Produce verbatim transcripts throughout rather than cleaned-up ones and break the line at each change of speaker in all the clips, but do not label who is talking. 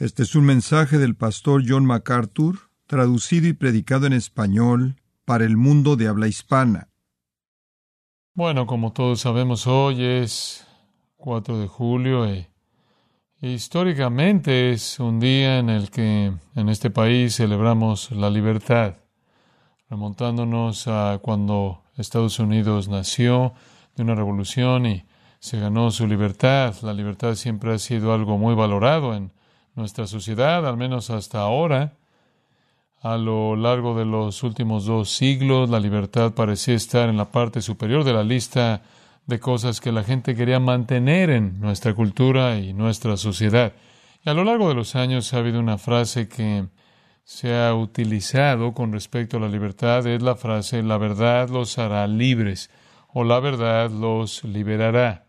Este es un mensaje del pastor John MacArthur, traducido y predicado en español para el mundo de habla hispana.
Bueno, como todos sabemos, hoy es cuatro de julio e históricamente es un día en el que en este país celebramos la libertad, remontándonos a cuando Estados Unidos nació de una revolución y se ganó su libertad. La libertad siempre ha sido algo muy valorado en nuestra sociedad, al menos hasta ahora. A lo largo de los últimos dos siglos, la libertad parecía estar en la parte superior de la lista de cosas que la gente quería mantener en nuestra cultura y nuestra sociedad. Y a lo largo de los años ha habido una frase que se ha utilizado con respecto a la libertad, es la frase, la verdad los hará libres, o la verdad los liberará.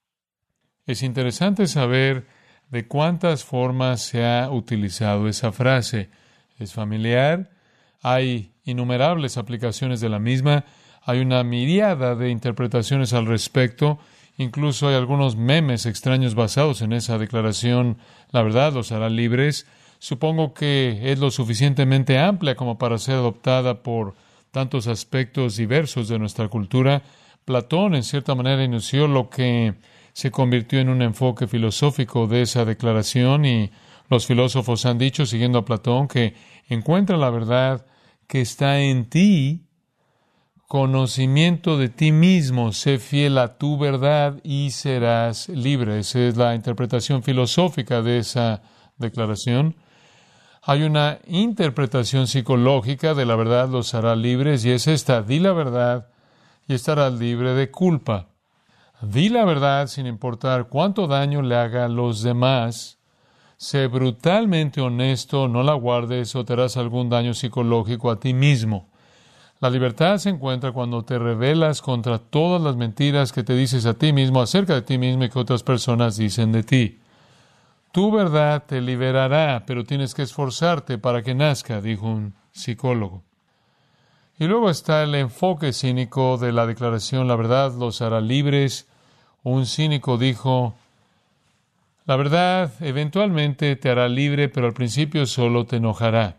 Es interesante saber de cuántas formas se ha utilizado esa frase. Es familiar, hay innumerables aplicaciones de la misma, hay una miríada de interpretaciones al respecto, incluso hay algunos memes extraños basados en esa declaración, la verdad los hará libres. Supongo que es lo suficientemente amplia como para ser adoptada por tantos aspectos diversos de nuestra cultura. Platón, en cierta manera, inició lo que se convirtió en un enfoque filosófico de esa declaración, y los filósofos han dicho, siguiendo a Platón, que encuentra la verdad que está en ti, conocimiento de ti mismo, sé fiel a tu verdad y serás libre. Esa es la interpretación filosófica de esa declaración. Hay una interpretación psicológica de la verdad los hará libres, y es esta: di la verdad y estarás libre de culpa. Di la verdad sin importar cuánto daño le haga a los demás. Sé brutalmente honesto, no la guardes o te harás algún daño psicológico a ti mismo. La libertad se encuentra cuando te rebelas contra todas las mentiras que te dices a ti mismo, acerca de ti mismo y que otras personas dicen de ti. Tu verdad te liberará, pero tienes que esforzarte para que nazca, dijo un psicólogo. Y luego está el enfoque cínico de la declaración, la verdad los hará libres. Un cínico dijo, la verdad eventualmente te hará libre, pero al principio solo te enojará.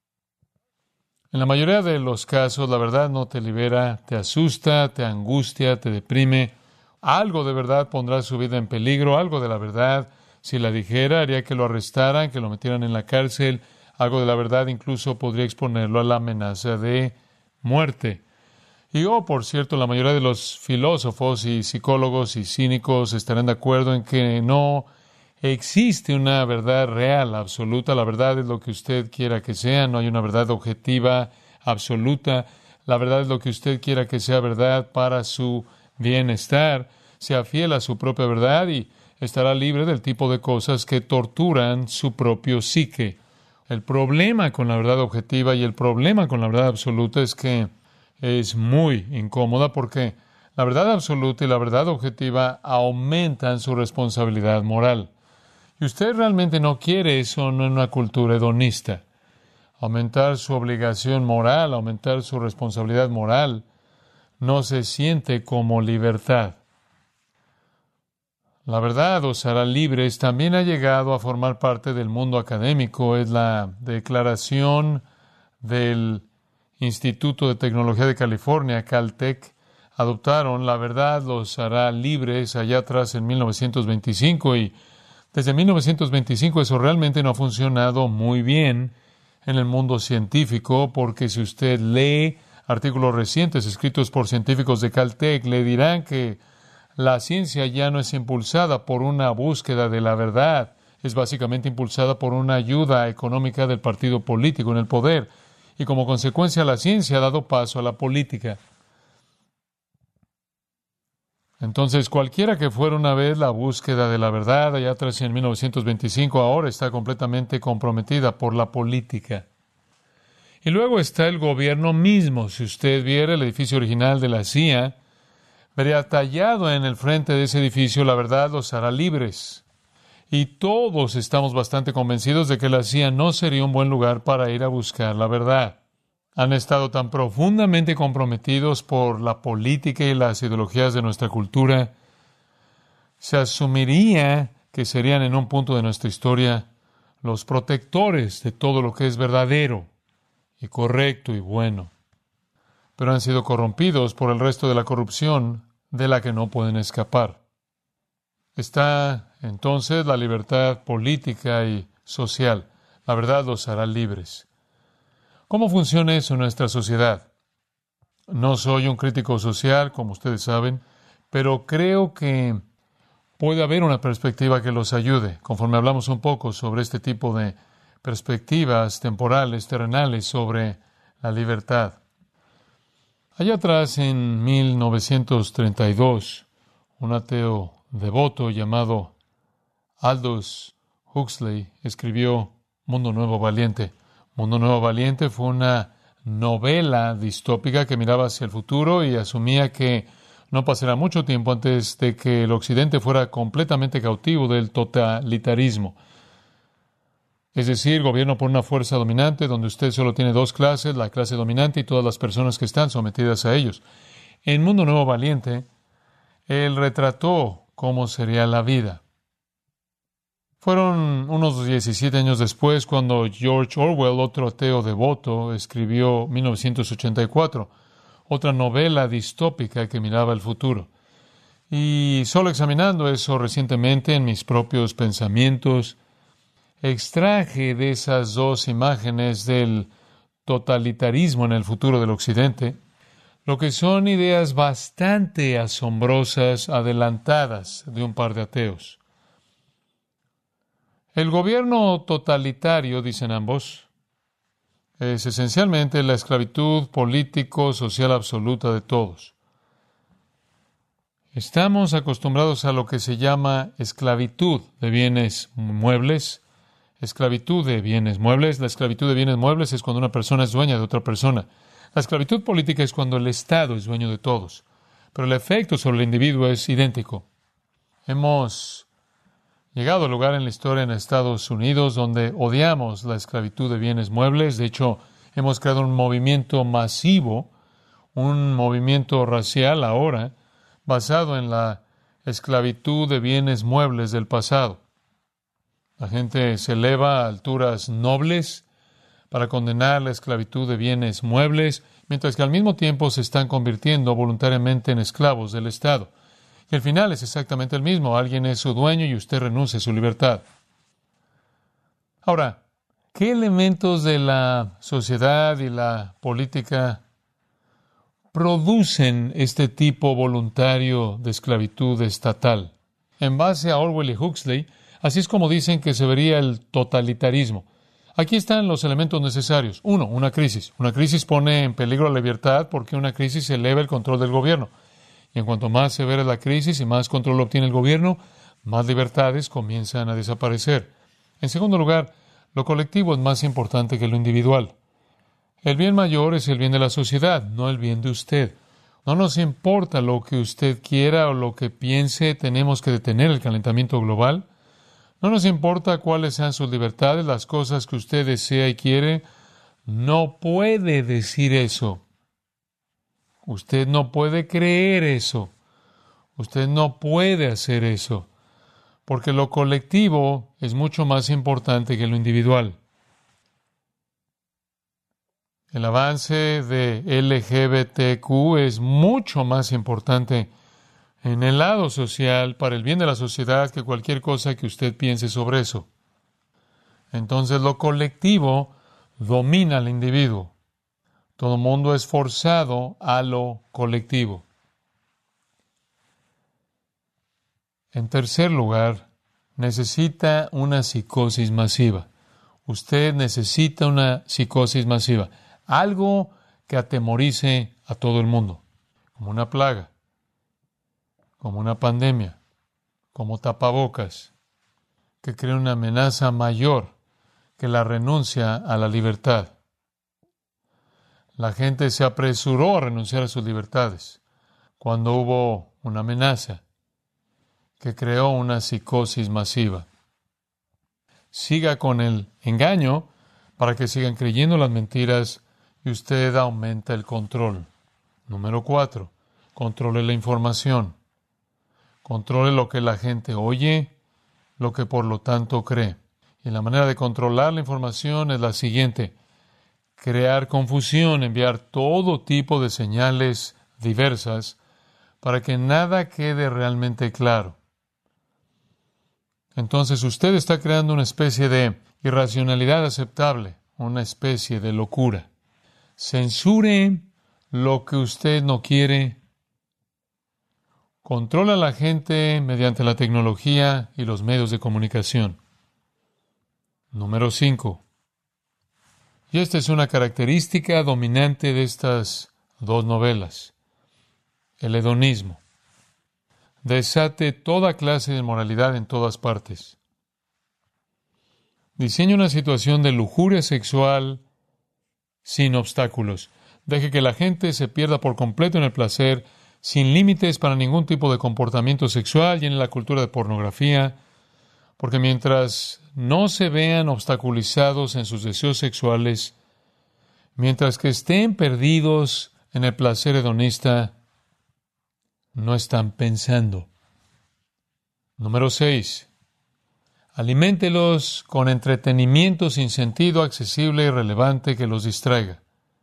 En la mayoría de los casos, la verdad no te libera, te asusta, te angustia, te deprime. Algo de verdad pondrá su vida en peligro, algo de la verdad, si la dijera, haría que lo arrestaran, que lo metieran en la cárcel. Algo de la verdad incluso podría exponerlo a la amenaza de muerte. Y, oh, por cierto, la mayoría de los filósofos y psicólogos y cínicos estarán de acuerdo en que no existe una verdad real, absoluta. La verdad es lo que usted quiera que sea, no hay una verdad objetiva, absoluta. La verdad es lo que usted quiera que sea verdad para su bienestar. Sea fiel a su propia verdad y estará libre del tipo de cosas que torturan su propio psique. El problema con la verdad objetiva y el problema con la verdad absoluta es que es muy incómoda, porque la verdad absoluta y la verdad objetiva aumentan su responsabilidad moral. Y usted realmente no quiere eso en una cultura hedonista. Aumentar su obligación moral, aumentar su responsabilidad moral, no se siente como libertad. La verdad os hará libres también ha llegado a formar parte del mundo académico. Es la declaración del Instituto de Tecnología de California, Caltech. Adoptaron la verdad los hará libres allá atrás en mil novecientos veinticinco, y desde mil novecientos veinticinco eso realmente no ha funcionado muy bien en el mundo científico, porque si usted lee artículos recientes escritos por científicos de Caltech, le dirán que la ciencia ya no es impulsada por una búsqueda de la verdad, es básicamente impulsada por una ayuda económica del partido político en el poder, y como consecuencia la ciencia ha dado paso a la política. Entonces, cualquiera que fuera una vez la búsqueda de la verdad, allá atrás en mil novecientos veinticinco, ahora está completamente comprometida por la política. Y luego está el gobierno mismo. Si usted viera el edificio original de la C I A, vería tallado en el frente de ese edificio, la verdad los hará libres. Y todos estamos bastante convencidos de que la C I A no sería un buen lugar para ir a buscar la verdad. Han estado tan profundamente comprometidos por la política y las ideologías de nuestra cultura, se asumiría que serían en un punto de nuestra historia los protectores de todo lo que es verdadero y correcto y bueno, pero han sido corrompidos por el resto de la corrupción de la que no pueden escapar. Está entonces la libertad política y social. La verdad los hará libres. ¿Cómo funciona eso en nuestra sociedad? No soy un crítico social, como ustedes saben, pero creo que puede haber una perspectiva que los ayude, conforme hablamos un poco sobre este tipo de perspectivas temporales, terrenales, sobre la libertad. Allá atrás, en mil novecientos treinta y dos, un ateo devoto llamado Aldous Huxley escribió Mundo Nuevo Valiente. Mundo Nuevo Valiente fue una novela distópica que miraba hacia el futuro y asumía que no pasará mucho tiempo antes de que el Occidente fuera completamente cautivo del totalitarismo. Es decir, gobierno por una fuerza dominante donde usted solo tiene dos clases, la clase dominante y todas las personas que están sometidas a ellos. En Mundo Nuevo Valiente, él retrató cómo sería la vida. Fueron unos diecisiete años después cuando George Orwell, otro ateo devoto, escribió mil novecientos ochenta y cuatro, otra novela distópica que miraba el futuro. Y solo examinando eso recientemente en mis propios pensamientos, extraje de esas dos imágenes del totalitarismo en el futuro del Occidente lo que son ideas bastante asombrosas, adelantadas de un par de ateos. El gobierno totalitario, dicen ambos, es esencialmente la esclavitud político-social absoluta de todos. Estamos acostumbrados a lo que se llama esclavitud de bienes muebles. Esclavitud de bienes muebles. La esclavitud de bienes muebles es cuando una persona es dueña de otra persona. La esclavitud política es cuando el Estado es dueño de todos. Pero el efecto sobre el individuo es idéntico. Hemos llegado al lugar en la historia en Estados Unidos donde odiamos la esclavitud de bienes muebles. De hecho, hemos creado un movimiento masivo, un movimiento racial ahora, basado en la esclavitud de bienes muebles del pasado. La gente se eleva a alturas nobles para condenar la esclavitud de bienes muebles, mientras que al mismo tiempo se están convirtiendo voluntariamente en esclavos del Estado. Y el final es exactamente el mismo. Alguien es su dueño y usted renuncia a su libertad. Ahora, ¿qué elementos de la sociedad y la política producen este tipo voluntario de esclavitud estatal? En base a Orwell y Huxley, así es como dicen que se vería el totalitarismo. Aquí están los elementos necesarios. Uno, una crisis. Una crisis pone en peligro la libertad porque una crisis eleva el control del gobierno. Y en cuanto más severa es la crisis y más control obtiene el gobierno, más libertades comienzan a desaparecer. En segundo lugar, lo colectivo es más importante que lo individual. El bien mayor es el bien de la sociedad, no el bien de usted. No nos importa lo que usted quiera o lo que piense, tenemos que detener el calentamiento global. No nos importa cuáles sean sus libertades, las cosas que usted desea y quiere. No puede decir eso. Usted no puede creer eso. Usted no puede hacer eso. Porque lo colectivo es mucho más importante que lo individual. El avance de L G B T Q es mucho más importante en el lado social, para el bien de la sociedad, que cualquier cosa que usted piense sobre eso. Entonces lo colectivo domina al individuo. Todo mundo es forzado a lo colectivo. En tercer lugar, necesita una psicosis masiva. Usted necesita una psicosis masiva. Algo que atemorice a todo el mundo, como una plaga, como una pandemia, como tapabocas, que crea una amenaza mayor que la renuncia a la libertad. La gente se apresuró a renunciar a sus libertades cuando hubo una amenaza que creó una psicosis masiva. Siga con el engaño para que sigan creyendo las mentiras y usted aumenta el control. Número cuatro, controle la información. Controle lo que la gente oye, lo que por lo tanto cree. Y la manera de controlar la información es la siguiente: crear confusión, enviar todo tipo de señales diversas para que nada quede realmente claro. Entonces usted está creando una especie de irracionalidad aceptable, una especie de locura. Censure lo que usted no quiere. Controla a la gente mediante la tecnología y los medios de comunicación. Número cinco. Y esta es una característica dominante de estas dos novelas: el hedonismo. Desate toda clase de moralidad en todas partes. Diseña una situación de lujuria sexual sin obstáculos. Deje que la gente se pierda por completo en el placer, sin límites para ningún tipo de comportamiento sexual y en la cultura de pornografía, porque mientras no se vean obstaculizados en sus deseos sexuales, mientras que estén perdidos en el placer hedonista, no están pensando. Número seis. Aliméntelos con entretenimiento sin sentido, accesible y relevante que los distraiga,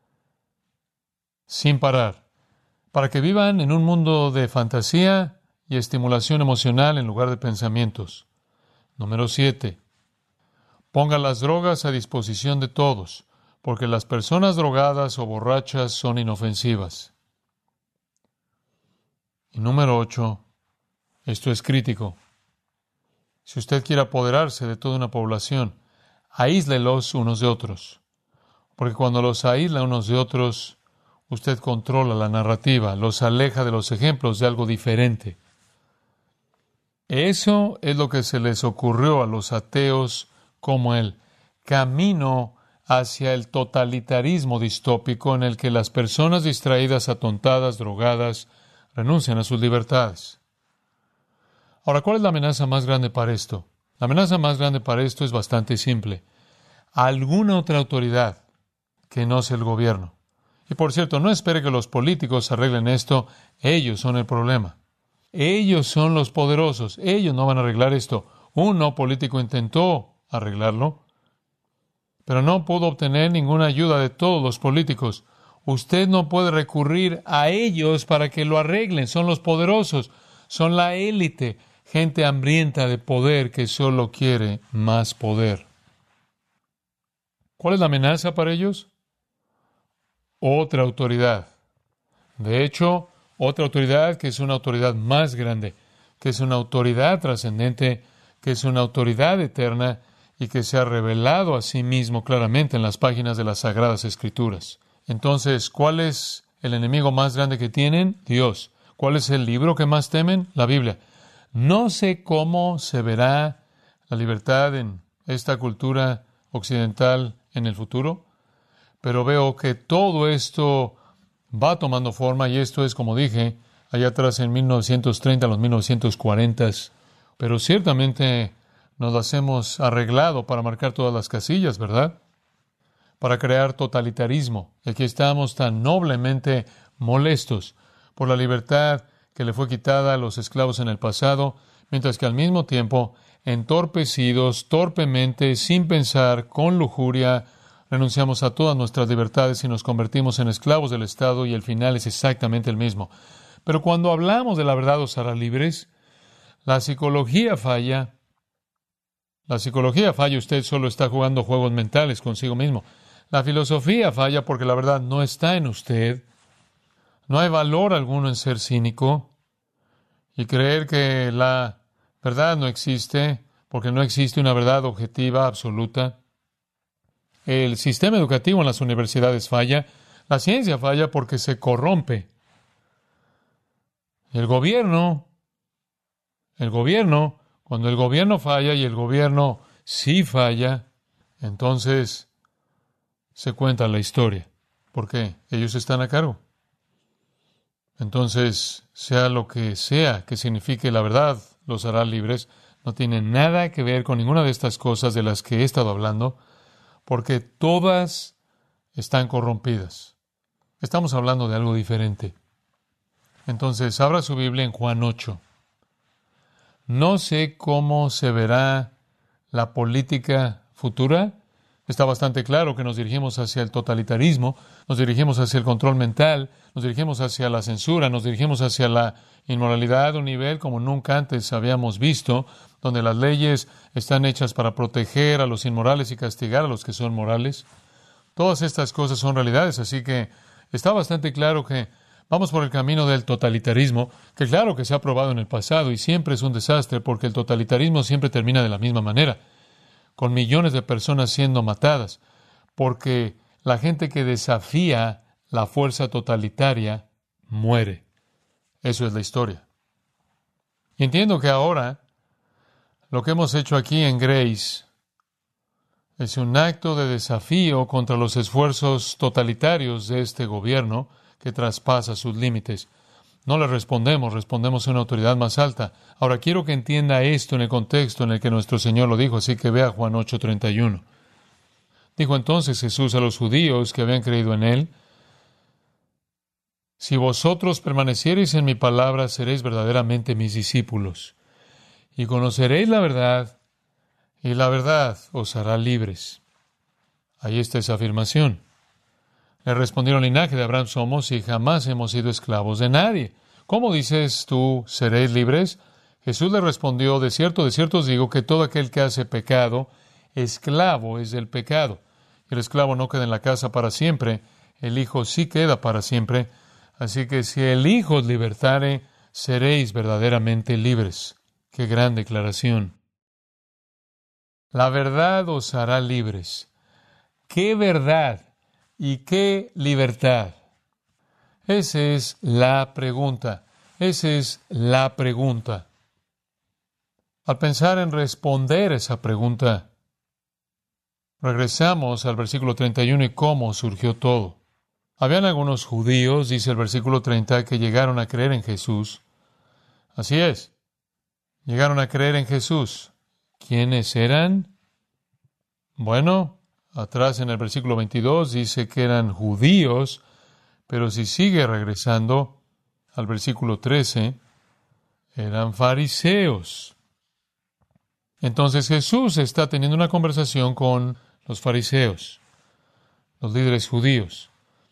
sin parar, para que vivan en un mundo de fantasía y estimulación emocional en lugar de pensamientos. Número siete. Ponga las drogas a disposición de todos, porque las personas drogadas o borrachas son inofensivas. Y número ocho. Esto es crítico. Si usted quiere apoderarse de toda una población, aíslelos unos de otros, porque cuando los aísla unos de otros, usted controla la narrativa, los aleja de los ejemplos de algo diferente. Eso es lo que se les ocurrió a los ateos como el camino hacia el totalitarismo distópico en el que las personas distraídas, atontadas, drogadas, renuncian a sus libertades. Ahora, ¿cuál es la amenaza más grande para esto? La amenaza más grande para esto es bastante simple: alguna otra autoridad que no sea el gobierno. Y por cierto, no espere que los políticos arreglen esto. Ellos son el problema. Ellos son los poderosos. Ellos no van a arreglar esto. Un no político intentó arreglarlo, pero no pudo obtener ninguna ayuda de todos los políticos. Usted no puede recurrir a ellos para que lo arreglen. Son los poderosos. Son la élite. Gente hambrienta de poder que solo quiere más poder. ¿Cuál es la amenaza para ellos? Otra autoridad. De hecho, otra autoridad que es una autoridad más grande, que es una autoridad trascendente, que es una autoridad eterna y que se ha revelado a sí mismo claramente en las páginas de las Sagradas Escrituras. Entonces, ¿cuál es el enemigo más grande que tienen? Dios. ¿Cuál es el libro que más temen? La Biblia. No sé cómo se verá la libertad en esta cultura occidental en el futuro, pero veo que todo esto va tomando forma, y esto es, como dije, allá atrás en mil novecientos treinta, los mil novecientos cuarenta, pero ciertamente nos las hemos arreglado para marcar todas las casillas, ¿verdad? Para crear totalitarismo. Y aquí estamos tan noblemente molestos por la libertad que le fue quitada a los esclavos en el pasado, mientras que al mismo tiempo, entorpecidos, torpemente, sin pensar, con lujuria, renunciamos a todas nuestras libertades y nos convertimos en esclavos del Estado, y el final es exactamente el mismo. Pero cuando hablamos de la verdad os hará libres, la psicología falla. La psicología falla, usted solo está jugando juegos mentales consigo mismo. La filosofía falla porque la verdad no está en usted. No hay valor alguno en ser cínico y creer que la verdad no existe, porque no existe una verdad objetiva, absoluta. El sistema educativo en las universidades falla. La ciencia falla porque se corrompe. El gobierno, el gobierno, cuando el gobierno falla y el gobierno sí falla, entonces se cuenta la historia. ¿Por qué? Ellos están a cargo. Entonces, sea lo que sea que signifique la verdad, los hará libres. No tiene nada que ver con ninguna de estas cosas de las que he estado hablando, porque todas están corrompidas. Estamos hablando de algo diferente. Entonces, abra su Biblia en Juan ocho. No sé cómo se verá la política futura? Está bastante claro que nos dirigimos hacia el totalitarismo, nos dirigimos hacia el control mental, nos dirigimos hacia la censura, nos dirigimos hacia la inmoralidad a un nivel como nunca antes habíamos visto, donde las leyes están hechas para proteger a los inmorales y castigar a los que son morales. Todas estas cosas son realidades, así que está bastante claro que vamos por el camino del totalitarismo, que claro que se ha probado en el pasado y siempre es un desastre porque el totalitarismo siempre termina de la misma manera, con millones de personas siendo matadas, porque la gente que desafía la fuerza totalitaria muere. Eso es la historia. Y entiendo que ahora lo que hemos hecho aquí en Grace es un acto de desafío contra los esfuerzos totalitarios de este gobierno que traspasa sus límites. No le respondemos, respondemos a una autoridad más alta. Ahora, quiero que entienda esto en el contexto en el que nuestro Señor lo dijo, así que vea Juan ocho treinta y uno. Dijo entonces Jesús a los judíos que habían creído en Él: si vosotros permaneciereis en mi palabra, seréis verdaderamente mis discípulos, y conoceréis la verdad, y la verdad os hará libres. Ahí está esa afirmación. Le respondieron: linaje de Abraham somos y jamás hemos sido esclavos de nadie. ¿Cómo dices tú, seréis libres? Jesús le respondió: de cierto, de cierto os digo que todo aquel que hace pecado, esclavo es del pecado. El esclavo no queda en la casa para siempre, el Hijo sí queda para siempre. Así que si el Hijo os libertare, seréis verdaderamente libres. ¡Qué gran declaración! La verdad os hará libres. ¿Qué verdad? ¿Y qué libertad? Esa es la pregunta. Esa es la pregunta. Al pensar en responder esa pregunta, regresamos al versículo treinta y uno y cómo surgió todo. Habían algunos judíos, dice el versículo treinta, que llegaron a creer en Jesús. Así es. Llegaron a creer en Jesús. ¿Quiénes eran? Bueno, atrás en el versículo veintidós dice que eran judíos, pero si sigue regresando al versículo trece, eran fariseos. Entonces Jesús está teniendo una conversación con los fariseos, los líderes judíos.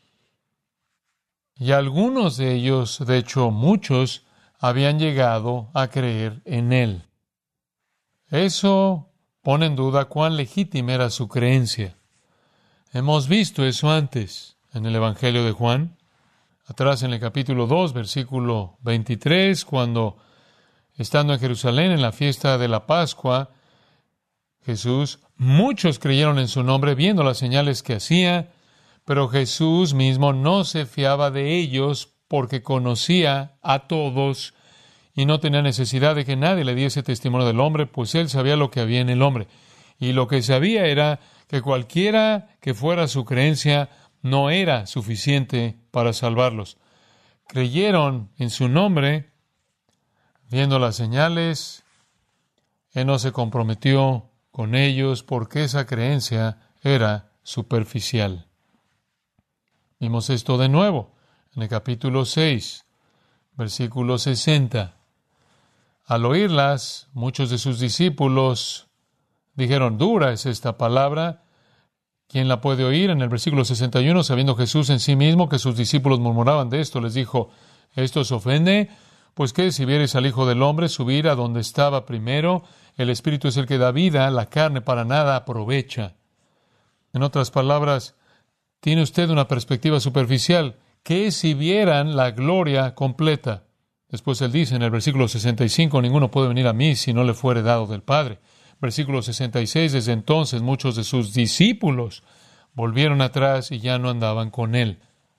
Y algunos de ellos, de hecho muchos, habían llegado a creer en Él. Eso pone en duda cuán legítima era su creencia. Hemos visto eso antes en el Evangelio de Juan, atrás en el capítulo dos, versículo veintitrés, cuando, estando en Jerusalén en la fiesta de la Pascua, Jesús, muchos creyeron en su nombre viendo las señales que hacía, pero Jesús mismo no se fiaba de ellos porque conocía a todos y no tenía necesidad de que nadie le diese testimonio del hombre, pues él sabía lo que había en el hombre. Y lo que sabía era que cualquiera que fuera su creencia no era suficiente para salvarlos. Creyeron en su nombre, viendo las señales. Él no se comprometió con ellos porque esa creencia era superficial. Vimos esto de nuevo en el capítulo seis, versículo sesenta. Al oírlas, muchos de sus discípulos dijeron: dura es esta palabra, ¿quién la puede oír? En el versículo sesenta y uno, sabiendo Jesús en sí mismo que sus discípulos murmuraban de esto, les dijo: ¿esto os ofende? Pues qué, si viereis al Hijo del Hombre subir a donde estaba primero, el Espíritu es el que da vida, la carne para nada aprovecha. En otras palabras, tiene usted una perspectiva superficial. ¿Qué si vieran la gloria completa? Después él dice en el versículo sesenta y cinco, ninguno puede venir a mí si no le fuere dado del Padre. Versículo sesenta y seis, desde entonces muchos de sus discípulos volvieron atrás y ya no andaban con él.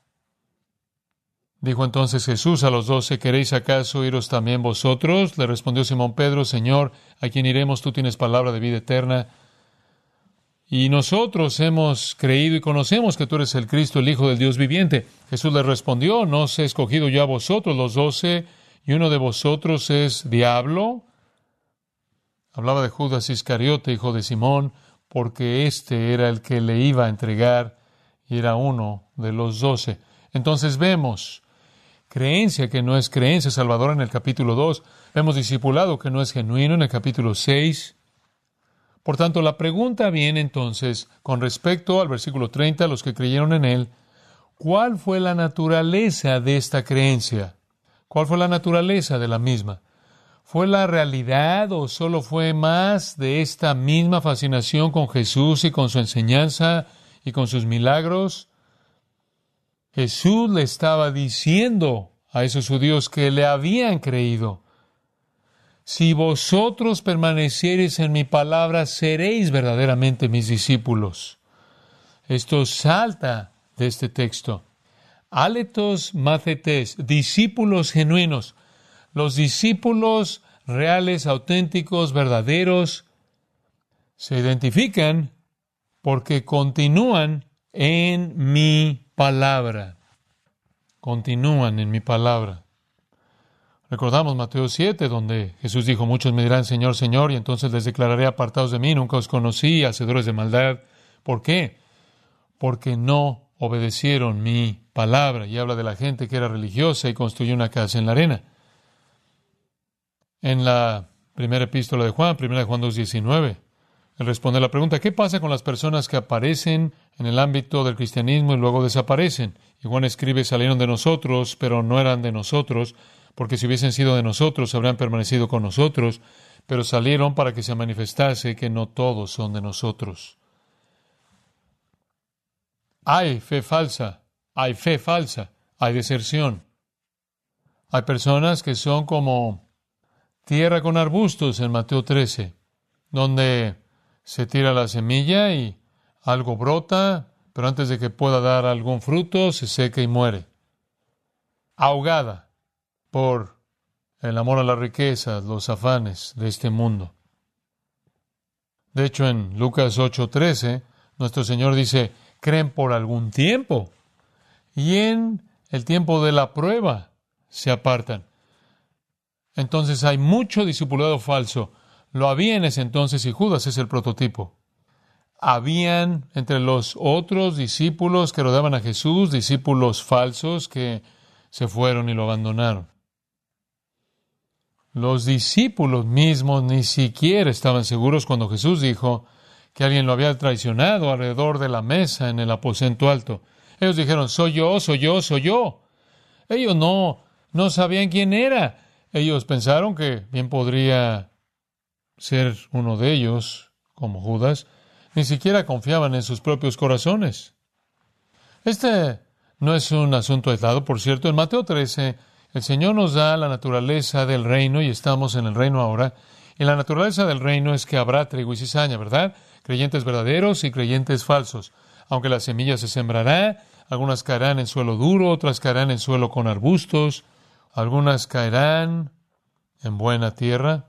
Dijo entonces Jesús a los doce: ¿queréis acaso iros también vosotros? Le respondió Simón Pedro: Señor, ¿a quién iremos? Tú tienes palabra de vida eterna. Y nosotros hemos creído y conocemos que tú eres el Cristo, el Hijo del Dios viviente. Jesús le respondió: ¿no os he escogido yo a vosotros los doce, y uno de vosotros es diablo? Hablaba de Judas Iscariote, hijo de Simón, porque éste era el que le iba a entregar y era uno de los doce. Entonces vemos creencia que no es creencia salvadora en el capítulo dos. Vemos discipulado que no es genuino en el capítulo seis. Por tanto, la pregunta viene entonces, con respecto al versículo treinta, los que creyeron en Él, ¿cuál fue la naturaleza de esta creencia? ¿Cuál fue la naturaleza de la misma? ¿Fue la realidad o solo fue más de esta misma fascinación con Jesús y con su enseñanza y con sus milagros? Jesús le estaba diciendo a esos judíos que le habían creído: si vosotros permaneciereis en mi palabra, seréis verdaderamente mis discípulos. Esto salta de este texto. Aletos mathetes, discípulos genuinos. Los discípulos reales, auténticos, verdaderos, se identifican porque continúan en mi palabra. Continúan en mi palabra. Recordamos Mateo siete, donde Jesús dijo: muchos me dirán, Señor, Señor, y entonces les declararé: apartados de mí, nunca os conocí, hacedores de maldad. ¿Por qué? Porque no obedecieron mi palabra. Y habla de la gente que era religiosa y construyó una casa en la arena. En la primera epístola de Juan, primera de Juan dos diecinueve, él responde a la pregunta: ¿qué pasa con las personas que aparecen en el ámbito del cristianismo y luego desaparecen? Y Juan escribe: salieron de nosotros, pero no eran de nosotros, porque si hubiesen sido de nosotros, habrían permanecido con nosotros, pero salieron para que se manifestase que no todos son de nosotros. Hay fe falsa, hay fe falsa, hay deserción. Hay personas que son como tierra con arbustos en Mateo trece, donde se tira la semilla y algo brota, pero antes de que pueda dar algún fruto, se seca y muere, ahogada por el amor a las riquezas, los afanes de este mundo. De hecho, en Lucas ocho trece, nuestro Señor dice: creen por algún tiempo, y en el tiempo de la prueba se apartan. Entonces hay mucho discipulado falso. Lo había en ese entonces, y Judas es el prototipo. Habían entre los otros discípulos que rodeaban a Jesús, discípulos falsos que se fueron y lo abandonaron. Los discípulos mismos ni siquiera estaban seguros cuando Jesús dijo que alguien lo había traicionado alrededor de la mesa en el aposento alto. Ellos dijeron: soy yo, soy yo, soy yo. Ellos no, no sabían quién era. Ellos pensaron que bien podría ser uno de ellos, como Judas. Ni siquiera confiaban en sus propios corazones. Este no es un asunto aislado, por cierto. En Mateo trece, el Señor nos da la naturaleza del reino, y estamos en el reino ahora. Y la naturaleza del reino es que habrá trigo y cizaña, ¿verdad? Creyentes verdaderos y creyentes falsos. Aunque la semilla se sembrará, algunas caerán en suelo duro, otras caerán en suelo con arbustos, algunas caerán en buena tierra.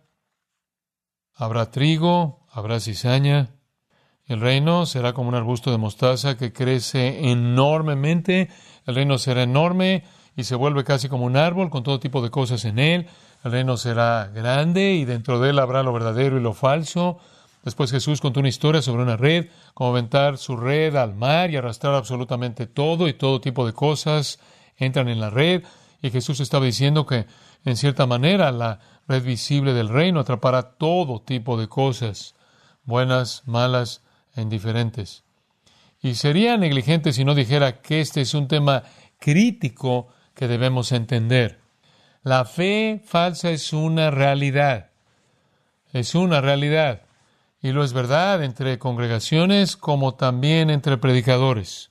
Habrá trigo, habrá cizaña. El reino será como un arbusto de mostaza que crece enormemente. El reino será enorme y se vuelve casi como un árbol con todo tipo de cosas en él. El reino será grande y dentro de él habrá lo verdadero y lo falso. Después Jesús contó una historia sobre una red, como aventar su red al mar y arrastrar absolutamente todo, y todo tipo de cosas entran en la red. Y Jesús estaba diciendo que, en cierta manera, la red visible del reino atrapará todo tipo de cosas, buenas, malas e indiferentes. Y sería negligente si no dijera que este es un tema crítico que debemos entender. La fe falsa es una realidad. Es una realidad. Y lo es verdad entre congregaciones como también entre predicadores.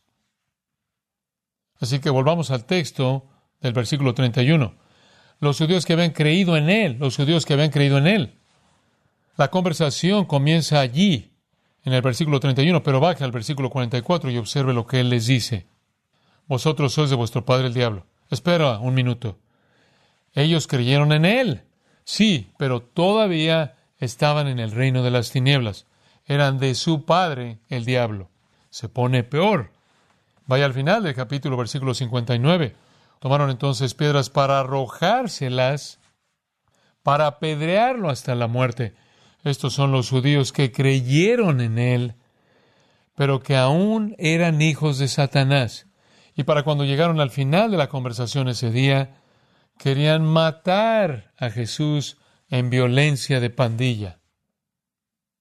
Así que volvamos al texto del versículo treinta y uno. Los judíos que habían creído en Él, los judíos que habían creído en Él. La conversación comienza allí, en el versículo treinta y uno, pero baja al versículo cuarenta y cuatro y observe lo que Él les dice. Vosotros sois de vuestro padre el diablo. Espera un minuto. Ellos creyeron en Él. Sí, pero todavía estaban en el reino de las tinieblas. Eran de su padre el diablo. Se pone peor. Vaya al final del capítulo, versículo cincuenta y nueve. Tomaron entonces piedras para arrojárselas, para apedrearlo hasta la muerte. Estos son los judíos que creyeron en Él, pero que aún eran hijos de Satanás. Y para cuando llegaron al final de la conversación ese día, querían matar a Jesús en violencia de pandilla.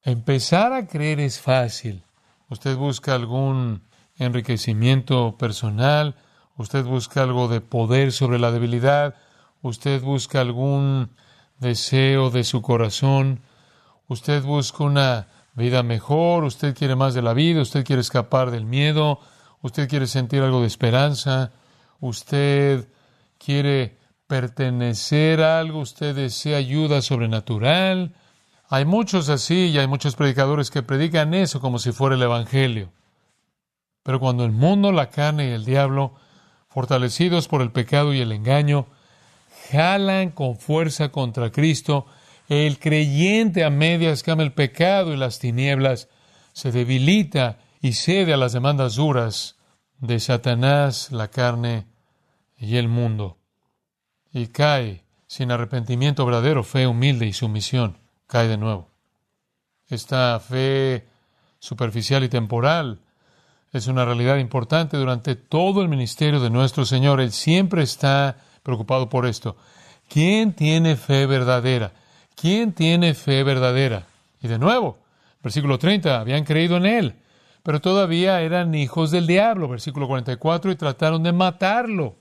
Empezar a creer es fácil. Usted busca algún enriquecimiento personal, usted busca algo de poder sobre la debilidad, usted busca algún deseo de su corazón, usted busca una vida mejor, usted quiere más de la vida, usted quiere escapar del miedo, usted quiere sentir algo de esperanza, usted quiere pertenecer a algo, usted desea ayuda sobrenatural. Hay muchos así y hay muchos predicadores que predican eso como si fuera el Evangelio. Pero cuando el mundo, la carne y el diablo, fortalecidos por el pecado y el engaño, jalan con fuerza contra Cristo, el creyente a medias que ama el pecado y las tinieblas se debilita y cede a las demandas duras de Satanás, la carne y el mundo. Y cae sin arrepentimiento verdadero, fe humilde y sumisión. Cae de nuevo. Esta fe superficial y temporal es una realidad importante durante todo el ministerio de nuestro Señor. Él siempre está preocupado por esto. ¿Quién tiene fe verdadera? ¿Quién tiene fe verdadera? Y de nuevo, versículo treinta, habían creído en Él, pero todavía eran hijos del diablo. Versículo cuarenta y cuatro, y trataron de matarlo.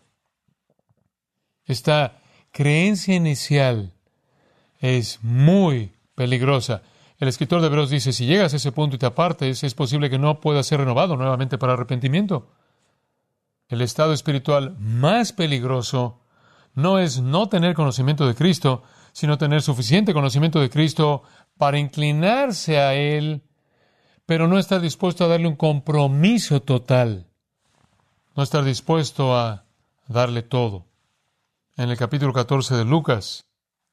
Esta creencia inicial es muy peligrosa. El escritor de Hebreos dice, si llegas a ese punto y te apartes, es posible que no puedas ser renovado nuevamente para arrepentimiento. El estado espiritual más peligroso no es no tener conocimiento de Cristo, sino tener suficiente conocimiento de Cristo para inclinarse a Él, pero no estar dispuesto a darle un compromiso total. No estar dispuesto a darle todo. En el capítulo catorce de Lucas,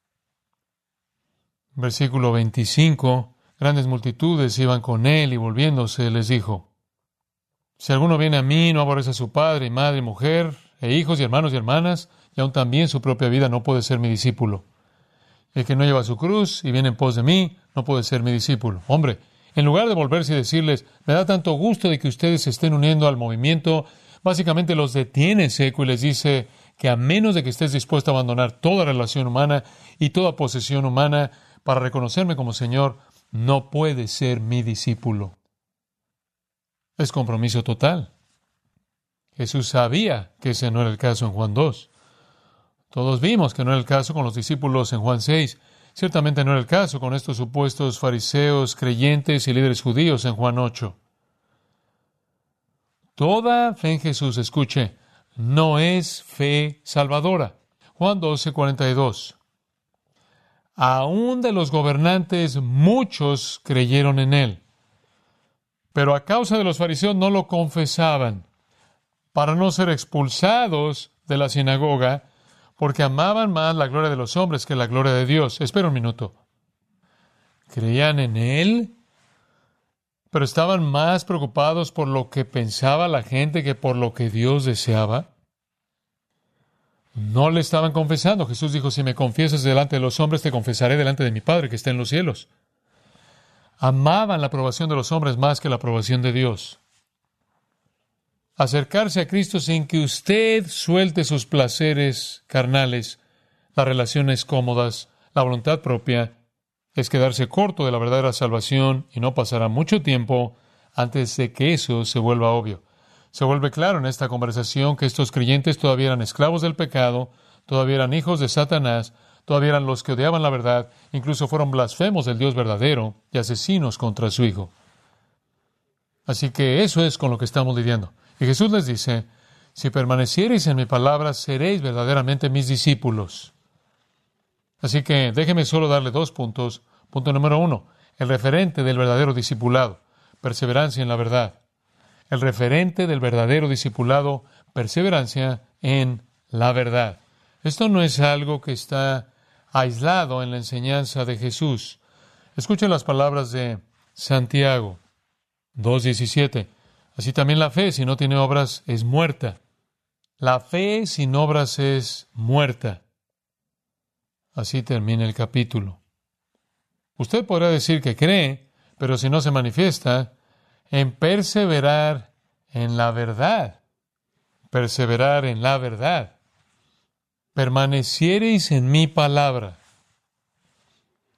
versículo veinticinco, grandes multitudes iban con él y volviéndose les dijo, si alguno viene a mí, no aborrece a su padre y madre y mujer, e hijos y hermanos y hermanas, y aun también su propia vida, no puede ser mi discípulo. El que no lleva su cruz y viene en pos de mí, no puede ser mi discípulo. Hombre, en lugar de volverse y decirles, me da tanto gusto de que ustedes se estén uniendo al movimiento, básicamente los detiene en seco y les dice que a menos de que estés dispuesto a abandonar toda relación humana y toda posesión humana para reconocerme como Señor, no puedes ser mi discípulo. Es compromiso total. Jesús sabía que ese no era el caso en Juan dos. Todos vimos que no era el caso con los discípulos en Juan seis. Ciertamente no era el caso con estos supuestos fariseos, creyentes y líderes judíos en Juan ocho. Toda fe en Jesús, escuche, no es fe salvadora. Juan doce, cuarenta y dos. Aún de los gobernantes muchos creyeron en él, pero a causa de los fariseos no lo confesaban, para no ser expulsados de la sinagoga, porque amaban más la gloria de los hombres que la gloria de Dios. Espera un minuto. ¿Creían en él? ¿Pero estaban más preocupados por lo que pensaba la gente que por lo que Dios deseaba? No le estaban confesando. Jesús dijo, si me confiesas delante de los hombres, te confesaré delante de mi Padre que está en los cielos. Amaban la aprobación de los hombres más que la aprobación de Dios. Acercarse a Cristo sin que usted suelte sus placeres carnales, las relaciones cómodas, la voluntad propia, es quedarse corto de la verdadera salvación y no pasará mucho tiempo antes de que eso se vuelva obvio. Se vuelve claro en esta conversación que estos creyentes todavía eran esclavos del pecado, todavía eran hijos de Satanás, todavía eran los que odiaban la verdad, incluso fueron blasfemos del Dios verdadero y asesinos contra su Hijo. Así que eso es con lo que estamos lidiando. Y Jesús les dice, si permaneciereis en mi palabra, seréis verdaderamente mis discípulos. Así que déjeme solo darle dos puntos. Punto número uno, el referente del verdadero discipulado, perseverancia en la verdad. El referente del verdadero discipulado, perseverancia en la verdad. Esto no es algo que está aislado en la enseñanza de Jesús. Escuchen las palabras de Santiago dos diecisiete. Así también la fe, si no tiene obras, es muerta. La fe sin obras es muerta. Así termina el capítulo. Usted podrá decir que cree, pero si no se manifiesta, en perseverar en la verdad. Perseverar en la verdad. Permaneciereis en mi palabra.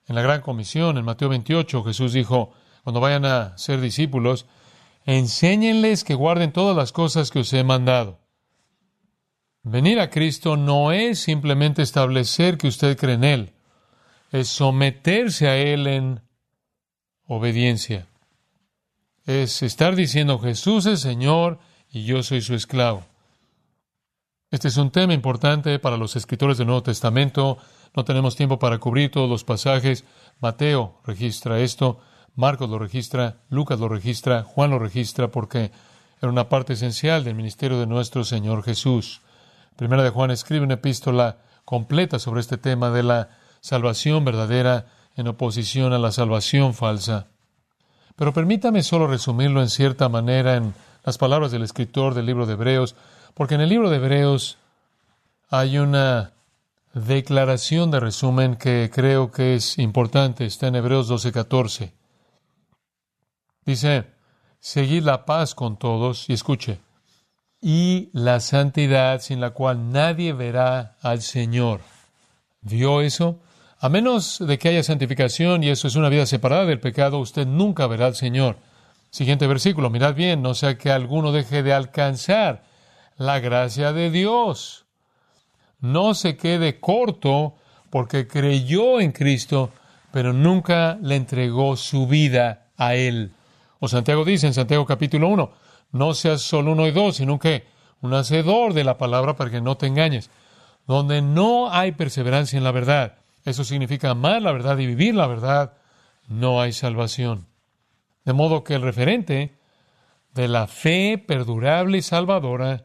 En la Gran Comisión, en Mateo veintiocho, Jesús dijo, cuando vayan a ser discípulos, enséñenles que guarden todas las cosas que os he mandado. Venir a Cristo no es simplemente establecer que usted cree en Él, es someterse a Él en obediencia. Es estar diciendo, Jesús es Señor y yo soy su esclavo. Este es un tema importante para los escritores del Nuevo Testamento. No tenemos tiempo para cubrir todos los pasajes. Mateo registra esto, Marcos lo registra, Lucas lo registra, Juan lo registra, porque era una parte esencial del ministerio de nuestro Señor Jesús. Primera de Juan escribe una epístola completa sobre este tema de la salvación verdadera en oposición a la salvación falsa. Pero permítame solo resumirlo en cierta manera en las palabras del escritor del libro de Hebreos, porque en el libro de Hebreos hay una declaración de resumen que creo que es importante. Está en Hebreos doce catorce. Dice, seguid la paz con todos, y escuche, y la santidad sin la cual nadie verá al Señor. ¿Vio eso? A menos de que haya santificación, y eso es una vida separada del pecado, usted nunca verá al Señor. Siguiente versículo, mirad bien, no sea que alguno deje de alcanzar la gracia de Dios. No se quede corto porque creyó en Cristo, pero nunca le entregó su vida a Él. O Santiago dice en Santiago capítulo uno, no seas solo uno y dos, sino que un hacedor de la palabra para que no te engañes. Donde no hay perseverancia en la verdad, eso significa amar la verdad y vivir la verdad, no hay salvación. De modo que el referente de la fe perdurable y salvadora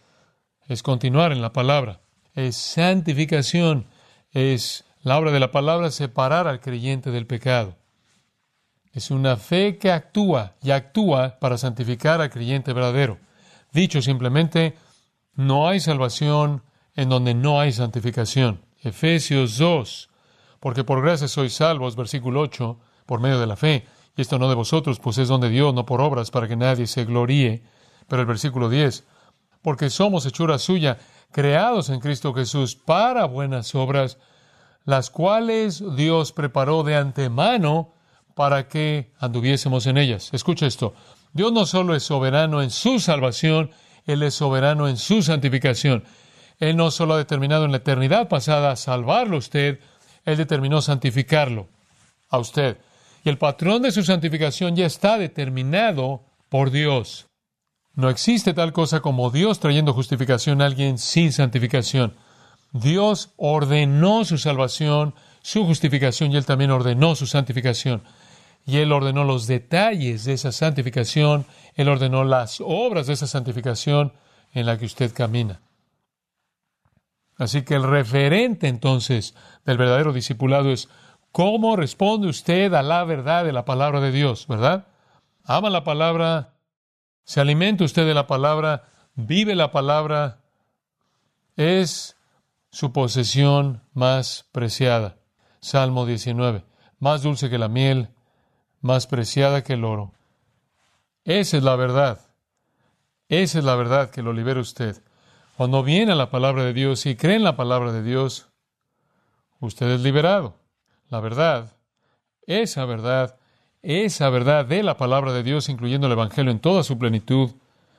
es continuar en la palabra. Es santificación, es la obra de la palabra separar al creyente del pecado. Es una fe que actúa y actúa para santificar al creyente verdadero. Dicho simplemente, no hay salvación en donde no hay santificación. Efesios dos, porque por gracia sois salvos, versículo ocho, por medio de la fe. Y esto no de vosotros, pues es don de Dios, no por obras, para que nadie se gloríe. Pero el versículo diez, porque somos hechura suya, creados en Cristo Jesús para buenas obras, las cuales Dios preparó de antemano para que anduviésemos en ellas. Escucha esto. Dios no solo es soberano en su salvación, Él es soberano en su santificación. Él no solo ha determinado en la eternidad pasada salvarlo a usted, Él determinó santificarlo a usted. Y el patrón de su santificación ya está determinado por Dios. No existe tal cosa como Dios trayendo justificación a alguien sin santificación. Dios ordenó su salvación, su justificación, y Él también ordenó su santificación. Y Él ordenó los detalles de esa santificación, Él ordenó las obras de esa santificación en la que usted camina. Así que el referente entonces del verdadero discipulado es cómo responde usted a la verdad de la palabra de Dios, ¿verdad? Ama la palabra, se alimenta usted de la palabra, vive la palabra, es su posesión más preciada. Salmo diecinueve, más dulce que la miel, más preciada que el oro. Esa es la verdad. Esa es la verdad que lo libera usted. Cuando viene a la palabra de Dios y cree en la palabra de Dios, usted es liberado. La verdad, esa verdad, esa verdad de la palabra de Dios, incluyendo el Evangelio en toda su plenitud,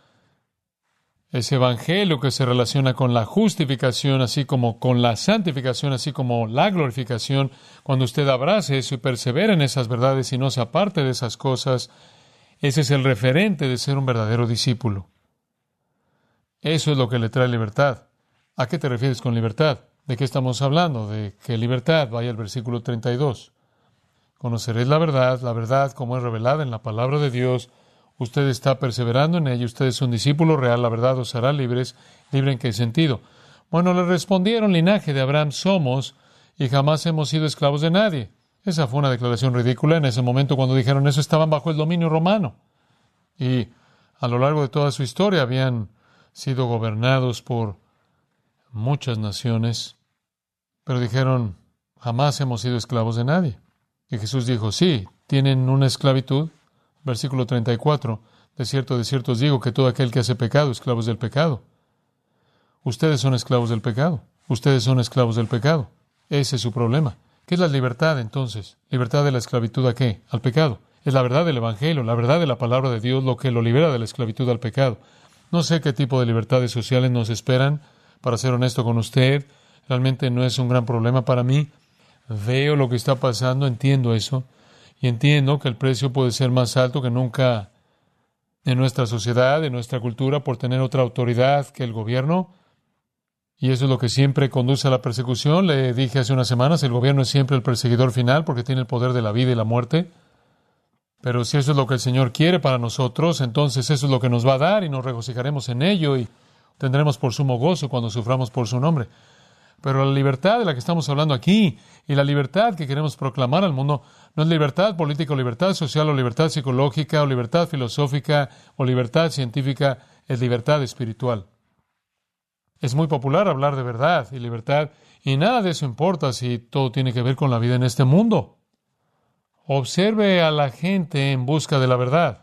ese Evangelio que se relaciona con la justificación, así como con la santificación, así como la glorificación, cuando usted abrace eso y persevera en esas verdades y no se aparte de esas cosas, ese es el referente de ser un verdadero discípulo. Eso es lo que le trae libertad. ¿A qué te refieres con libertad? ¿De qué estamos hablando? ¿De qué libertad? Vaya al versículo treinta y dos. Conoceréis la verdad, la verdad como es revelada en la palabra de Dios. Usted está perseverando en ella, usted es un discípulo real, la verdad os hará libres. ¿Libre en qué sentido? Bueno, le respondieron, linaje de Abraham somos y jamás hemos sido esclavos de nadie. Esa fue una declaración ridícula. En ese momento cuando dijeron eso estaban bajo el dominio romano. Y a lo largo de toda su historia habían sido gobernados por muchas naciones. Pero dijeron, jamás hemos sido esclavos de nadie. Y Jesús dijo, sí, tienen una esclavitud. Versículo treinta y cuatro, de cierto, de cierto os digo que todo aquel que hace pecado, esclavos del pecado. Ustedes son esclavos del pecado. Ustedes son esclavos del pecado. Ese es su problema, ¿Qué es la libertad entonces? ¿Libertad de la esclavitud a qué? Al pecado. Es la verdad del Evangelio, la verdad de la palabra de Dios lo que lo libera de la esclavitud al pecado. No sé qué tipo de libertades sociales nos esperan, para ser honesto con usted. Realmente no es un gran problema para mí. Veo lo que está pasando, entiendo eso, y entiendo que el precio puede ser más alto que nunca en nuestra sociedad, en nuestra cultura, por tener otra autoridad que el gobierno. Y eso es lo que siempre conduce a la persecución. Le dije hace unas semanas, el gobierno es siempre el perseguidor final porque tiene el poder de la vida y la muerte. Pero si eso es lo que el Señor quiere para nosotros, entonces eso es lo que nos va a dar y nos regocijaremos en ello y tendremos por sumo gozo cuando suframos por su nombre. Pero la libertad de la que estamos hablando aquí y la libertad que queremos proclamar al mundo no es libertad política o libertad social o libertad psicológica o libertad filosófica o libertad científica, es libertad espiritual. Es muy popular hablar de verdad y libertad, y nada de eso importa si todo tiene que ver con la vida en este mundo. Observe a la gente en busca de la verdad.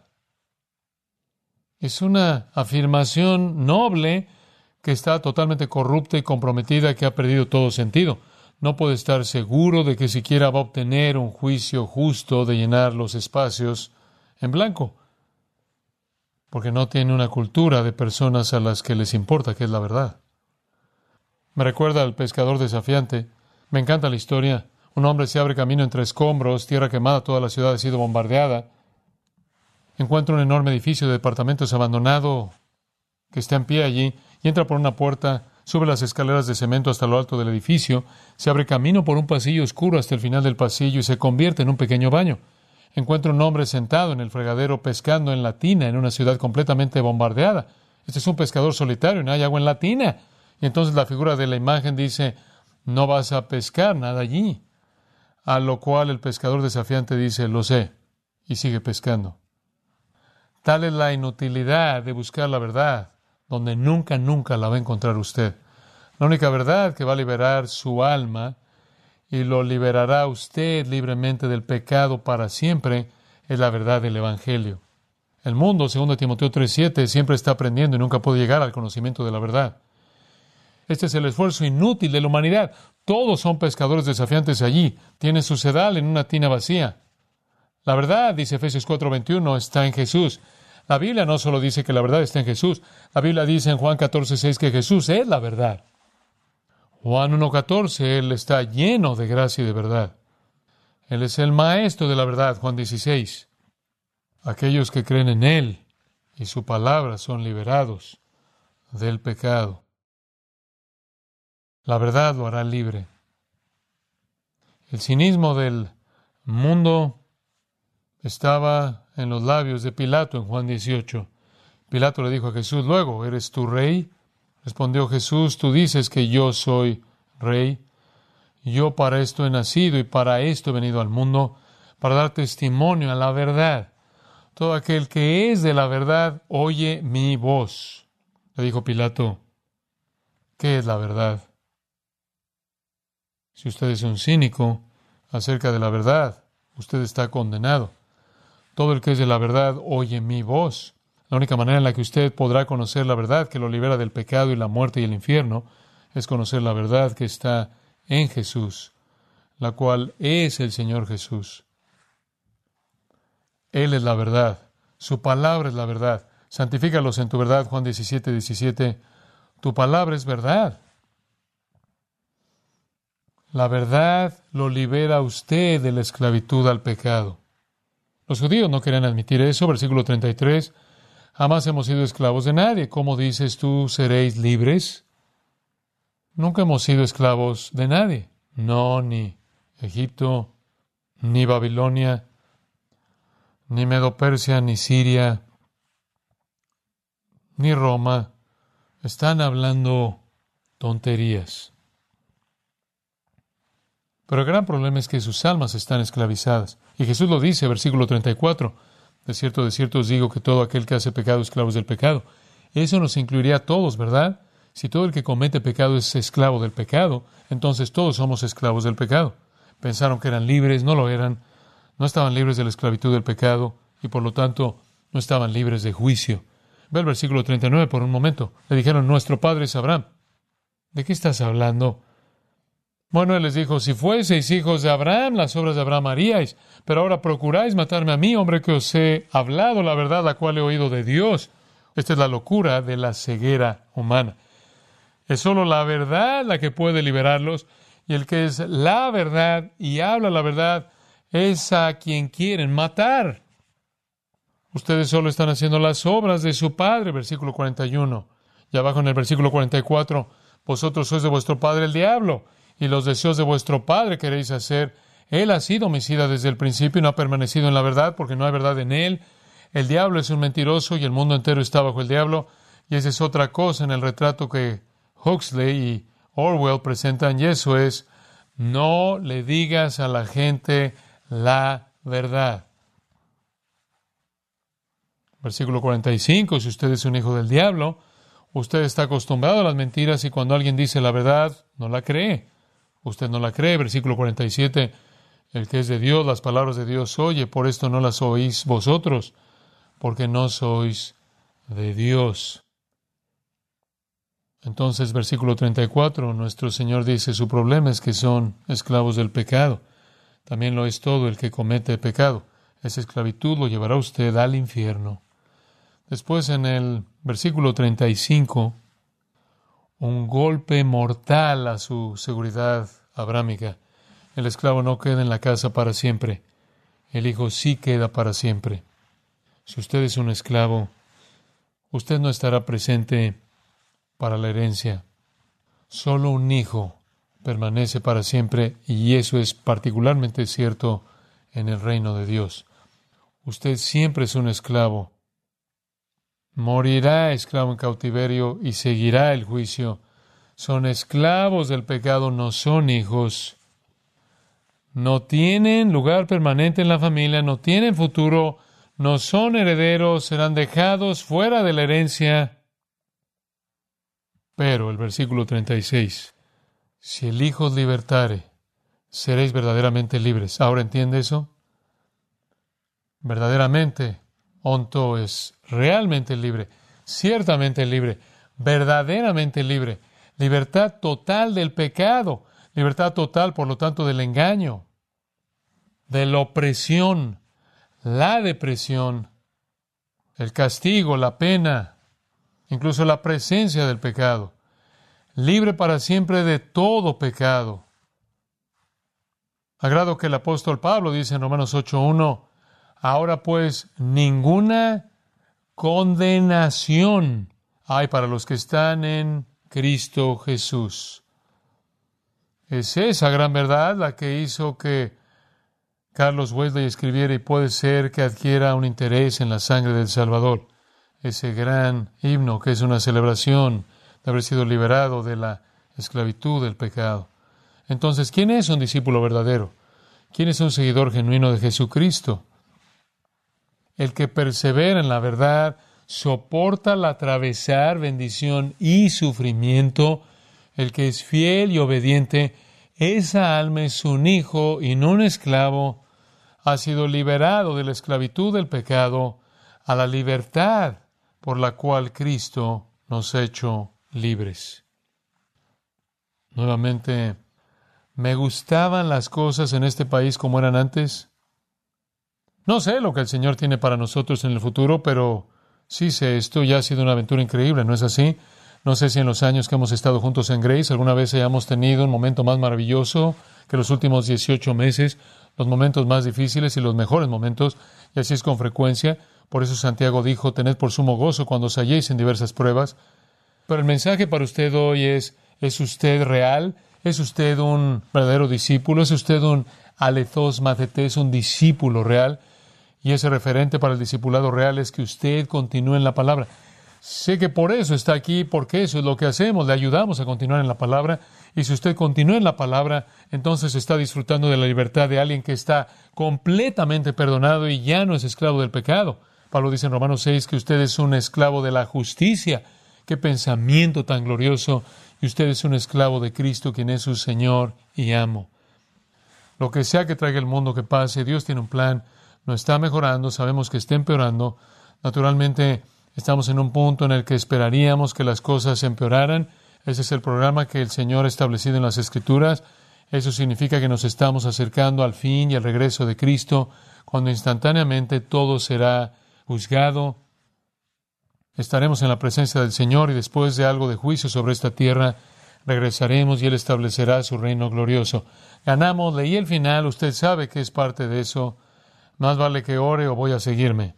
Es una afirmación noble que está totalmente corrupta y comprometida, que ha perdido todo sentido. No puede estar seguro de que siquiera va a obtener un juicio justo de llenar los espacios en blanco, porque no tiene una cultura de personas a las que les importa qué es la verdad. Me recuerda al pescador desafiante. Me encanta la historia. Un hombre se abre camino entre escombros, tierra quemada, toda la ciudad ha sido bombardeada. Encuentra un enorme edificio de departamentos abandonado que está en pie allí y entra por una puerta, sube las escaleras de cemento hasta lo alto del edificio, se abre camino por un pasillo oscuro hasta el final del pasillo y se convierte en un pequeño baño. Encuentra un hombre sentado en el fregadero pescando en la tina en una ciudad completamente bombardeada. Este es un pescador solitario y no hay agua en la tina. Y entonces la figura de la imagen dice, no vas a pescar nada allí. A lo cual el pescador desafiante dice, lo sé, y sigue pescando. Tal es la inutilidad de buscar la verdad, donde nunca, nunca la va a encontrar usted. La única verdad que va a liberar su alma y lo liberará usted libremente del pecado para siempre es la verdad del Evangelio. El mundo, según Timoteo tres siete, siempre está aprendiendo y nunca puede llegar al conocimiento de la verdad. Este es el esfuerzo inútil de la humanidad. Todos son pescadores desafiantes allí. Tienen su sedal en una tina vacía. La verdad, dice Efesios cuatro veintiuno, está en Jesús. La Biblia no solo dice que la verdad está en Jesús. La Biblia dice en Juan catorce seis que Jesús es la verdad. Juan uno catorce, Él está lleno de gracia y de verdad. Él es el maestro de la verdad. Juan dieciséis. Aquellos que creen en Él y su palabra son liberados del pecado. La verdad lo hará libre. El cinismo del mundo estaba en los labios de Pilato en Juan dieciocho. Pilato le dijo a Jesús, luego, ¿eres tú rey? Respondió Jesús, tú dices que yo soy rey. Yo para esto he nacido y para esto he venido al mundo, para dar testimonio a la verdad. Todo aquel que es de la verdad oye mi voz. Le dijo Pilato, ¿qué es la verdad? Si usted es un cínico acerca de la verdad, usted está condenado. Todo el que es de la verdad oye mi voz. La única manera en la que usted podrá conocer la verdad que lo libera del pecado y la muerte y el infierno es conocer la verdad que está en Jesús, la cual es el Señor Jesús. Él es la verdad. Su palabra es la verdad. Santifícalos en tu verdad, Juan diecisiete diecisiete. Tu palabra es verdad. La verdad lo libera a usted de la esclavitud al pecado. Los judíos no querían admitir eso. Versículo treinta y tres. Jamás hemos sido esclavos de nadie. ¿Cómo dices tú, seréis libres? Nunca hemos sido esclavos de nadie. No, ni Egipto, ni Babilonia, ni Medo-Persia, ni Siria, ni Roma. Están hablando tonterías. Pero el gran problema es que sus almas están esclavizadas. Y Jesús lo dice, versículo treinta y cuatro. De cierto, de cierto os digo que todo aquel que hace pecado es esclavo del pecado. Eso nos incluiría a todos, ¿verdad? Si todo el que comete pecado es esclavo del pecado, entonces todos somos esclavos del pecado. Pensaron que eran libres, no lo eran. No estaban libres de la esclavitud del pecado y por lo tanto no estaban libres de juicio. Ve el versículo treinta y nueve por un momento. Le dijeron, nuestro padre es Abraham. ¿De qué estás hablando? Bueno, él les dijo, si fueseis hijos de Abraham, las obras de Abraham haríais, pero ahora procuráis matarme a mí, hombre que os he hablado la verdad, la cual he oído de Dios. Esta es la locura de la ceguera humana. Es solo la verdad la que puede liberarlos, y el que es la verdad y habla la verdad es a quien quieren matar. Ustedes solo están haciendo las obras de su padre, versículo cuarenta y uno. Y abajo en el versículo cuarenta y cuatro, vosotros sois de vuestro padre el diablo, y los deseos de vuestro padre queréis hacer. Él ha sido homicida desde el principio y no ha permanecido en la verdad, porque no hay verdad en él. El diablo es un mentiroso y el mundo entero está bajo el diablo. Y esa es otra cosa en el retrato que Huxley y Orwell presentan, y eso es, no le digas a la gente la verdad. Versículo cuarenta y cinco, si usted es un hijo del diablo, usted está acostumbrado a las mentiras y cuando alguien dice la verdad, no la cree. Usted no la cree. Versículo cuarenta y siete, el que es de Dios, las palabras de Dios oye, por esto no las oís vosotros, porque no sois de Dios. Entonces, versículo treinta y cuatro, nuestro Señor dice, su problema es que son esclavos del pecado. También lo es todo el que comete pecado. Esa esclavitud lo llevará usted al infierno. Después, en el versículo treinta y cinco, un golpe mortal a su seguridad abrámica. El esclavo no queda en la casa para siempre. El hijo sí queda para siempre. Si usted es un esclavo, usted no estará presente para la herencia. Solo un hijo permanece para siempre, y eso es particularmente cierto en el reino de Dios. Usted siempre es un esclavo. Morirá esclavo en cautiverio y seguirá el juicio. Son esclavos del pecado, no son hijos. No tienen lugar permanente en la familia, no tienen futuro, no son herederos, serán dejados fuera de la herencia. Pero el versículo treinta y seis, si el Hijo os libertare, seréis verdaderamente libres. ¿Ahora entiende eso? Verdaderamente, onto es realmente libre, ciertamente libre, verdaderamente libre. Libertad total del pecado, libertad total, por lo tanto, del engaño, de la opresión, la depresión, el castigo, la pena, incluso la presencia del pecado. Libre para siempre de todo pecado. Agrado que el apóstol Pablo dice en Romanos ocho uno, ahora pues ninguna condenación hay para los que están en Cristo Jesús. Es esa gran verdad la que hizo que Carlos Wesley escribiera y puede ser que adquiera un interés en la sangre del Salvador. Ese gran himno que es una celebración de haber sido liberado de la esclavitud del pecado. Entonces, ¿quién es un discípulo verdadero? ¿Quién es un seguidor genuino de Jesucristo? El que persevera en la verdad, soporta el atravesar bendición y sufrimiento. El que es fiel y obediente, esa alma es un hijo y no un esclavo. Ha sido liberado de la esclavitud del pecado a la libertad por la cual Cristo nos ha hecho libres. Nuevamente, ¿me gustaban las cosas en este país como eran antes? No sé lo que el Señor tiene para nosotros en el futuro, pero sí sé esto, ya ha sido una aventura increíble, ¿no es así? No sé si en los años que hemos estado juntos en Grace alguna vez hayamos tenido un momento más maravilloso que los últimos dieciocho meses, los momentos más difíciles y los mejores momentos, y así es con frecuencia. Por eso Santiago dijo, tened por sumo gozo cuando os halléis en diversas pruebas. Pero el mensaje para usted hoy es, ¿es usted real? ¿Es usted un verdadero discípulo? ¿Es usted un alethos mathetes, un discípulo real? Y ese referente para el discipulado real es que usted continúe en la palabra. Sé que por eso está aquí, porque eso es lo que hacemos, le ayudamos a continuar en la palabra. Y si usted continúa en la palabra, entonces está disfrutando de la libertad de alguien que está completamente perdonado y ya no es esclavo del pecado. Pablo dice en Romanos seis que usted es un esclavo de la justicia. ¡Qué pensamiento tan glorioso! Y usted es un esclavo de Cristo, quien es su Señor y amo. Lo que sea que traiga el mundo que pase, Dios tiene un plan. No está mejorando, sabemos que está empeorando. Naturalmente, estamos en un punto en el que esperaríamos que las cosas empeoraran. Ese es el programa que el Señor ha establecido en las Escrituras. Eso significa que nos estamos acercando al fin y al regreso de Cristo, cuando instantáneamente todo será juzgado. Estaremos en la presencia del Señor y después de algo de juicio sobre esta tierra, regresaremos y Él establecerá su reino glorioso. Ganamos, leí el final, usted sabe que es parte de eso. Más vale que ore o voy a seguirme.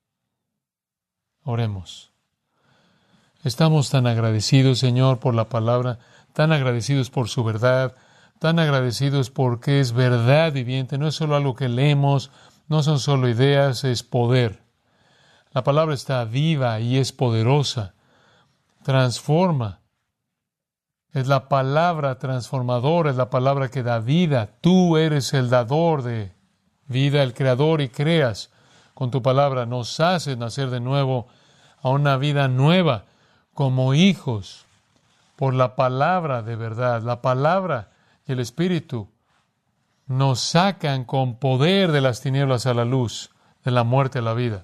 Oremos. Estamos tan agradecidos, Señor, por la palabra, tan agradecidos por su verdad, tan agradecidos porque es verdad viviente, no es solo algo que leemos, no son solo ideas, es poder. La palabra está viva y es poderosa, transforma. Es la palabra transformadora, es la palabra que da vida. Tú eres el dador de vida, el creador, y creas con tu palabra. Nos haces nacer de nuevo a una vida nueva como hijos por la palabra de verdad. La palabra y el Espíritu nos sacan con poder de las tinieblas a la luz, de la muerte a la vida.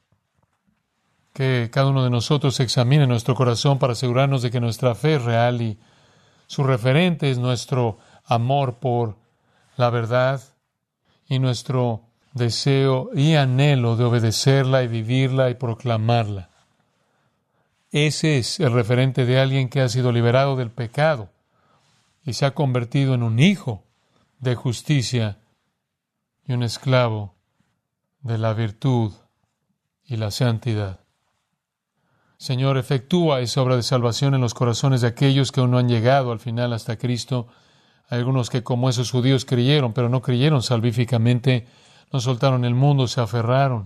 Que cada uno de nosotros examine nuestro corazón para asegurarnos de que nuestra fe es real y su referente es nuestro amor por la verdad y nuestro deseo y anhelo de obedecerla y vivirla y proclamarla. Ese es el referente de alguien que ha sido liberado del pecado y se ha convertido en un hijo de justicia y un esclavo de la virtud y la santidad. Señor, efectúa esa obra de salvación en los corazones de aquellos que aún no han llegado al final hasta Cristo. Hay algunos que, como esos judíos, creyeron, pero no creyeron salvíficamente, no soltaron el mundo, se aferraron.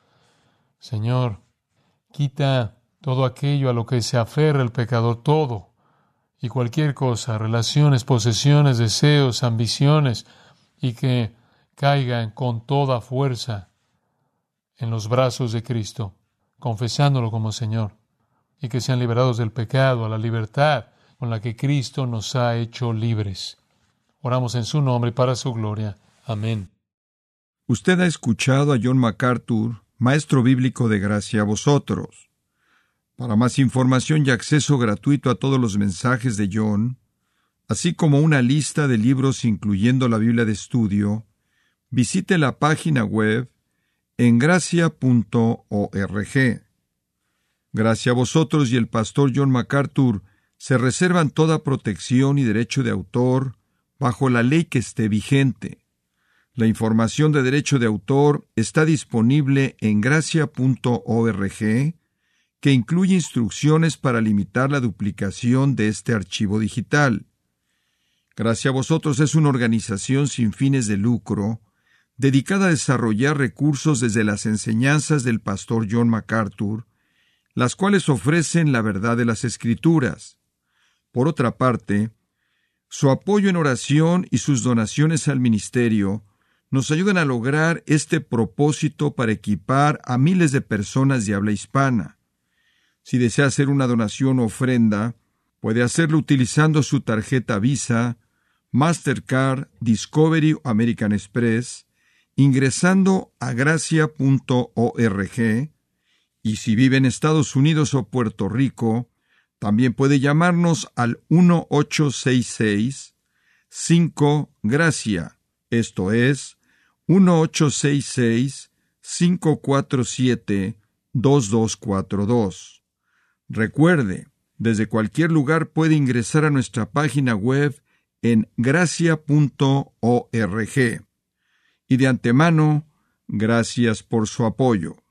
Señor, quita todo aquello a lo que se aferra el pecador, todo y cualquier cosa, relaciones, posesiones, deseos, ambiciones, y que caigan con toda fuerza en los brazos de Cristo, confesándolo como Señor, y que sean liberados del pecado, a la libertad con la que Cristo nos ha hecho libres. Oramos en su nombre y para su gloria. Amén.
Usted ha escuchado a John MacArthur, maestro bíblico de Gracia a Vosotros. Para más información y acceso gratuito a todos los mensajes de John, así como una lista de libros incluyendo la Biblia de estudio, visite la página web en gracia punto org. Gracia a Vosotros y el pastor John MacArthur se reservan toda protección y derecho de autor bajo la ley que esté vigente. La información de derecho de autor está disponible en gracia punto org, que incluye instrucciones para limitar la duplicación de este archivo digital. Gracia a Vosotros es una organización sin fines de lucro dedicada a desarrollar recursos desde las enseñanzas del pastor John MacArthur, las cuales ofrecen la verdad de las Escrituras. Por otra parte, su apoyo en oración y sus donaciones al ministerio nos ayudan a lograr este propósito para equipar a miles de personas de habla hispana. Si desea hacer una donación o ofrenda, puede hacerlo utilizando su tarjeta Visa, Mastercard, Discovery o American Express, ingresando a gracia punto org, y si vive en Estados Unidos o Puerto Rico, también puede llamarnos al uno ocho seis seis cinco gracia, esto es, uno ocho seis seis cinco cuatro siete dos dos cuatro dos. Recuerde, desde cualquier lugar puede ingresar a nuestra página web en gracia punto org. Y de antemano, gracias por su apoyo.